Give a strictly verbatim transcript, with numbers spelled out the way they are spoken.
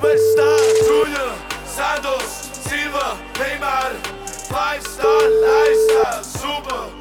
Superstar, Júnior, Santos, Silva, Neymar. Five star lifestyle, super.